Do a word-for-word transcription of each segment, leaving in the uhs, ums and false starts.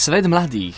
Svet mladých.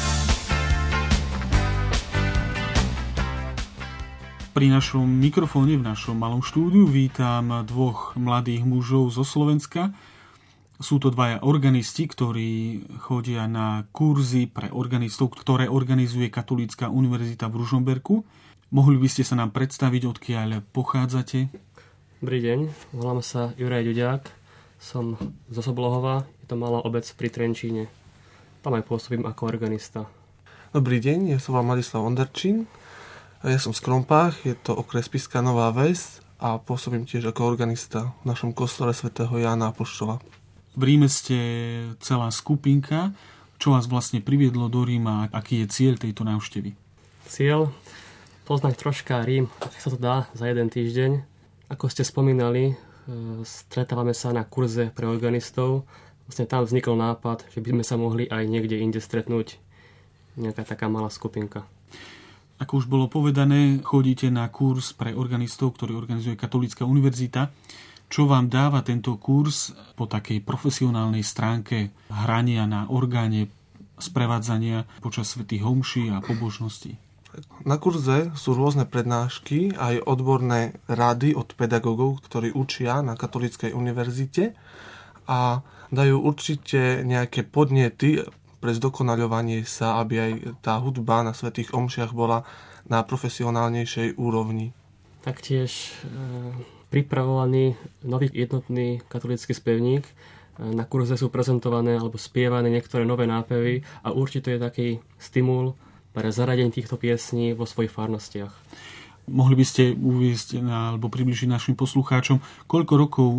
Pri našom mikrofóne v našom malom štúdiu vítam dvoch mladých mužov zo Slovenska. Sú to dvaja organisti, ktorí chodia na kurzy pre organistov, ktoré organizuje Katolícka univerzita v Ružomberku. Mohli by ste sa nám predstaviť, odkiaľ pochádzate? Dobrý deň, volám sa Juraj Ďuďák, som zo Soblohova, je to malá obec pri Trenčíne. Tam aj pôsobím ako organista. Dobrý deň, ja som Ladislav Onderčín, ja som z Krompách, je to okres Spišská Nová Ves a pôsobím tiež ako organista v našom kostole svätého Jána Apoštola. V Ríme ste celá skupinka. Čo vás vlastne priviedlo do Ríma? Aký je cieľ tejto návštevy? Cieľ? Poznať troška Rím, ak sa to dá za jeden týždeň. Ako ste spomínali, stretávame sa na kurze pre organistov. Vlastne tam vznikol nápad, že by sme sa mohli aj niekde inde stretnúť. Nejaká taká malá skupinka. Ako už bolo povedané, chodíte na kurz pre organistov, ktorý organizuje Katolícka univerzita. Čo vám dáva tento kurz po takej profesionálnej stránke hrania na orgáne, sprevádzania počas svätých homší a pobožností? Na kurze sú rôzne prednášky, aj odborné rady od pedagógov, ktorí učia na Katolíckej univerzite a dajú určite nejaké podnety pre zdokonaľovanie sa, aby aj tá hudba na svätých omšiach bola na profesionálnejšej úrovni. Taktiež e, pripravovaný nový jednotný katolícky spevník. E, na kurze sú prezentované alebo spievané niektoré nové nápevy a určite je taký stimul pre zaradenie týchto piesní vo svojich farnostiach. Mohli by ste uviesť alebo približiť našim poslucháčom, koľko rokov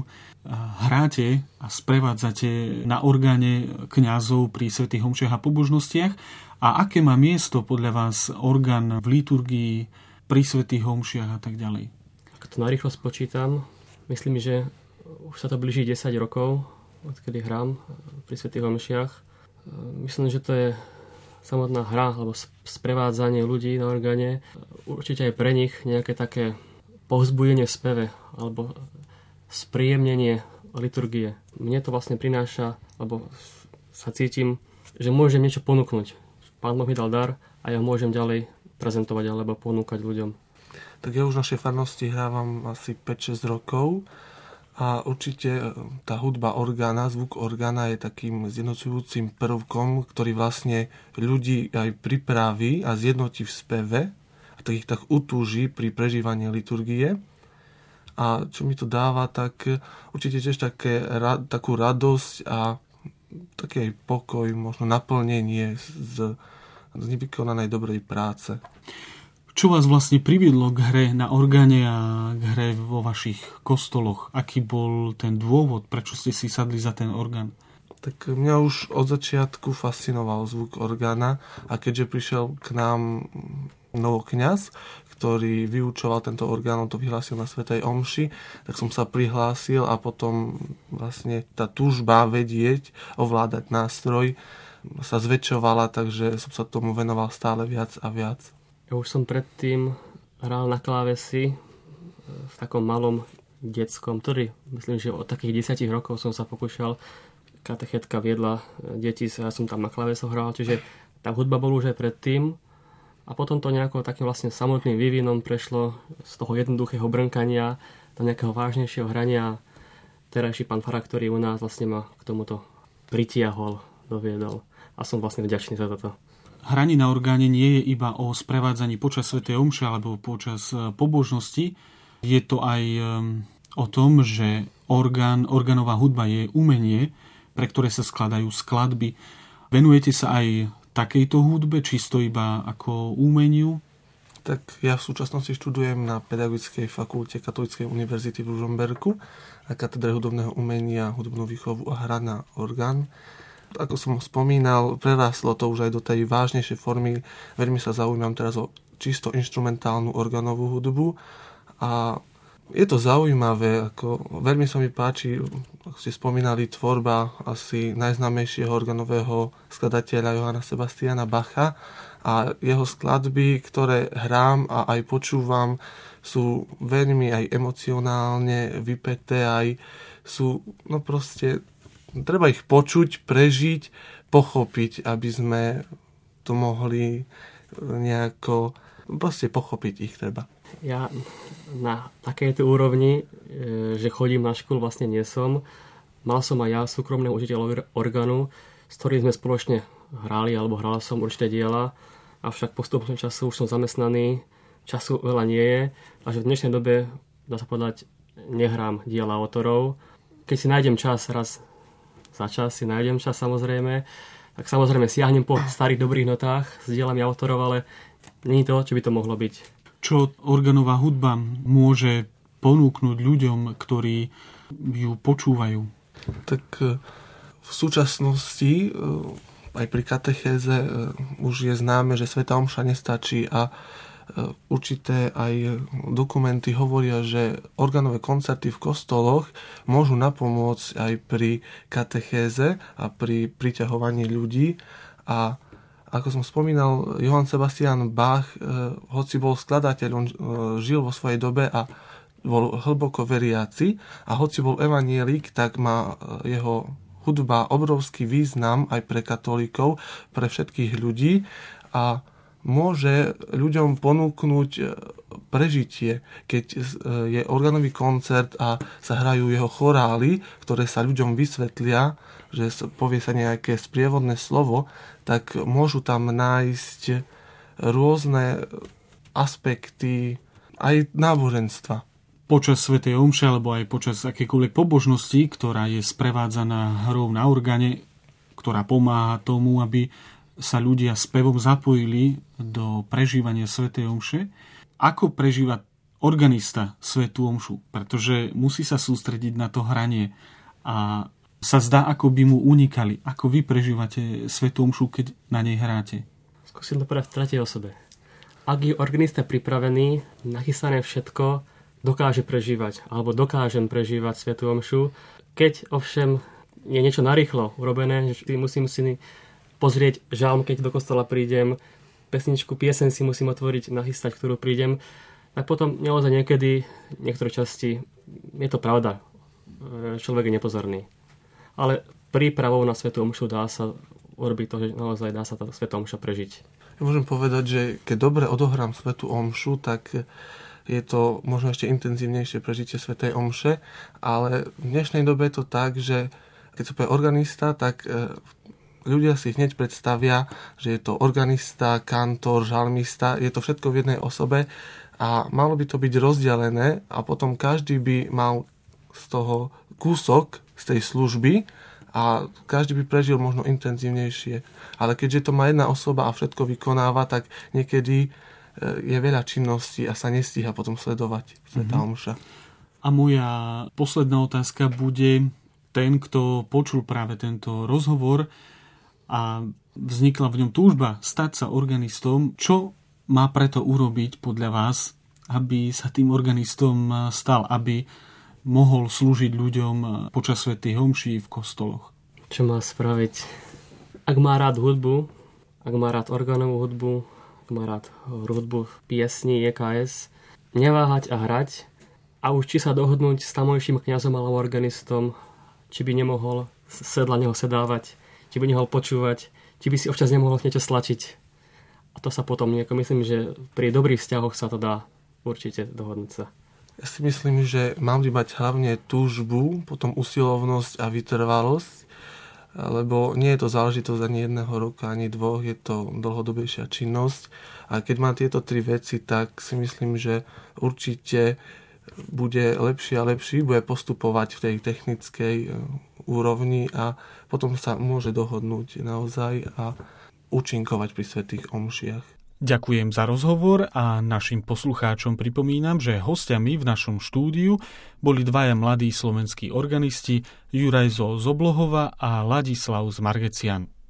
hráte a sprevádzate na orgáne kňazov pri svätých homšiach a pobožnostiach a aké má miesto podľa vás orgán v liturgii pri svätých homšiach a tak ďalej? Ak to narýchlo spočítam, myslím, že už sa to blíži desať rokov, odkedy hrám pri svätých homšiach. Myslím, že to je samotná hra alebo sprevádzanie ľudí na orgáne. Určite aj pre nich nejaké také povzbudenie v speve alebo spríjemnenie liturgie. Mne to vlastne prináša, alebo sa cítim, že môžem niečo ponúknuť. Pán Boh mi dal dar a ja môžem ďalej prezentovať alebo ponúkať ľuďom. Tak ja už v našej farnosti hrávam asi päť šesť rokov a určite tá hudba orgána, zvuk orgána je takým zjednocujúcim prvkom, ktorý vlastne ľudí aj pripraví a zjednotí v speve a tak ich tak utúži pri prežívaní liturgie. A čo mi to dáva, tak určite tiež také, takú radosť a taký aj pokoj, možno naplnenie z, z nevykonanej dobrej práce. Čo vás vlastne priviedlo k hre na orgáne a k hre vo vašich kostoloch? Aký bol ten dôvod, prečo ste si sadli za ten orgán? Tak mňa už od začiatku fascinoval zvuk orgána a keďže prišiel k nám novokňaz, ktorý vyučoval tento orgán, on to vyhlásil na svätej omši, tak som sa prihlásil a potom vlastne tá túžba vedieť, ovládať nástroj sa zväčšovala, takže som sa tomu venoval stále viac a viac. Ja už som predtým hral na klávesi v takom malom detskom, ktorý myslím, že od takých desiatich rokov som sa pokúšal. Katechetka viedla deti, ja som tam na klávesoch hral, čiže tá hudba bol už aj predtým. A potom to nejako takým vlastne samotným vývinom prešlo z toho jednoduchého brnkania do nejakého vážnejšieho hrania. Terajší pán farár, ktorý u nás vlastne ma k tomuto pritiahol, doviedol. A som vlastne vďačný za toto. Hranie na orgáne nie je iba o sprevádzaní počas svätej omše alebo počas pobožnosti. Je to aj o tom, že orgán, orgánová hudba je umenie, pre ktoré sa skladajú skladby. Venujete sa aj takejto hudbe, čisto iba ako umeniu? Tak ja v súčasnosti študujem na Pedagogickej fakulte Katolíckej univerzity v Ružomberku na katedre hudobného umenia, hudobnú výchovu a hra na orgán. Ako som spomínal, preráslo to už aj do tej vážnejšej formy. Veľmi sa zaujímam teraz o čisto inštrumentálnu orgánovú hudbu a je to zaujímavé, ako veľmi sa mi páči, ako ste spomínali, tvorba asi najznámejšieho organového skladateľa Johanna Sebastiana Bacha a jeho skladby, ktoré hrám a aj počúvam, sú veľmi aj emocionálne vypäté, aj sú, no proste, treba ich počuť, prežiť, pochopiť, aby sme to mohli nejako, proste pochopiť ich treba. Ja na takejto úrovni, že chodím na školu, vlastne nie som. Mal som aj ja súkromného učiteľa orgánu, s ktorým sme spoločne hrali, alebo hral som určité diela, avšak postupom času už som zamestnaný, času veľa nie je a že v dnešnej dobe, dá sa povedať, nehrám diela autorov. Keď si nájdem čas, raz za čas si nájdem čas samozrejme, tak samozrejme siahnem po starých dobrých notách s dielami autorov, ale nie je to, čo by to mohlo byť. Čo organová hudba môže ponúknuť ľuďom, ktorí ju počúvajú? Tak v súčasnosti aj pri katechéze už je známe, že svätá omša nestačí a určité aj dokumenty hovoria, že organové koncerty v kostoloch môžu napomôcť aj pri katechéze a pri priťahovaní ľudí. A ako som spomínal, Johann Sebastian Bach, hoci bol skladateľ, on žil vo svojej dobe a bol hlboko veriaci a hoci bol evanjelik, tak má jeho hudba obrovský význam aj pre katolíkov, pre všetkých ľudí a môže ľuďom ponúknuť prežitie, keď je organový koncert a sa hrajú jeho chorály, ktoré sa ľuďom vysvetlia, že povie sa nejaké sprievodné slovo, tak môžu tam nájsť rôzne aspekty aj náboženstva. Počas svätej omše alebo aj počas akékoľvek pobožnosti, ktorá je sprevádzaná hrou na orgáne, ktorá pomáha tomu, aby sa ľudia spevom zapojili do prežívania svätej omše. Ako prežíva organista svätú omšu? Pretože musí sa sústrediť na to hranie a sa zdá, ako by mu unikali. Ako vy prežívate svätú omšu, keď na nej hráte? Skúsim to povedať v tretej osobe. Ak je organista pripravený, nachystané všetko, dokáže prežívať, alebo dokážem prežívať svätú omšu. Keď ovšem je niečo narýchlo urobené, že musím si pozrieť žalm, keď do kostola prídem, pesničku, piesen si musím otvoriť, nachystať, ktorú prídem, tak potom naozaj niekedy, niektoré časti, je to pravda, človek je nepozorný. Ale prípravou na svätú omšu dá sa urobiť to, že naozaj dá sa tá svätá omša prežiť. Ja môžem povedať, že keď dobre odohrám svätú omšu, tak je to možno ešte intenzívnejšie prežitie svätej omše, ale v dnešnej dobe je to tak, že keď sa povie organista, tak ľudia si hneď predstavia, že je to organista, kantor, žalmista, je to všetko v jednej osobe a malo by to byť rozdelené a potom každý by mal z toho kúsok z tej služby a každý by prežil možno intenzívnejšie. Ale keďže to má jedna osoba a všetko vykonáva, tak niekedy je veľa činností a sa nestíha potom sledovať svätá omša. A moja posledná otázka bude: ten, kto počul práve tento rozhovor a vznikla v ňom túžba stať sa organistom, čo má preto urobiť podľa vás, aby sa tým organistom stal, aby mohol slúžiť ľuďom počas svätých omší v kostoloch? Čo má spraviť? Ak má rád hudbu, ak má rád orgánovú hudbu, ak má rád hudbu piesní, é ká es, neváhať a hrať a už či sa dohodnúť s tamojším kňazom alebo organistom, či by nemohol sedla neho sedávať, či by nemohol počúvať, či by si občas nemohol niečo stlačiť. A to sa potom nejako, myslím, že pri dobrých vzťahoch sa to dá určite dohodnúť sa. Ja si myslím, že mám mať hlavne túžbu, potom usilovnosť a vytrvalosť, lebo nie je to záležitosť ani jedného roka, ani dvoch, je to dlhodobejšia činnosť. A keď má tieto tri veci, tak si myslím, že určite bude lepší a lepší, bude postupovať v tej technickej úrovni a potom sa môže dohodnúť naozaj a účinkovať pri svätých omšiach. Ďakujem za rozhovor a našim poslucháčom pripomínam, že hostiami v našom štúdiu boli dvaja mladí slovenskí organisti, Juraj zo Zoblohova a Ladislav z Margecian.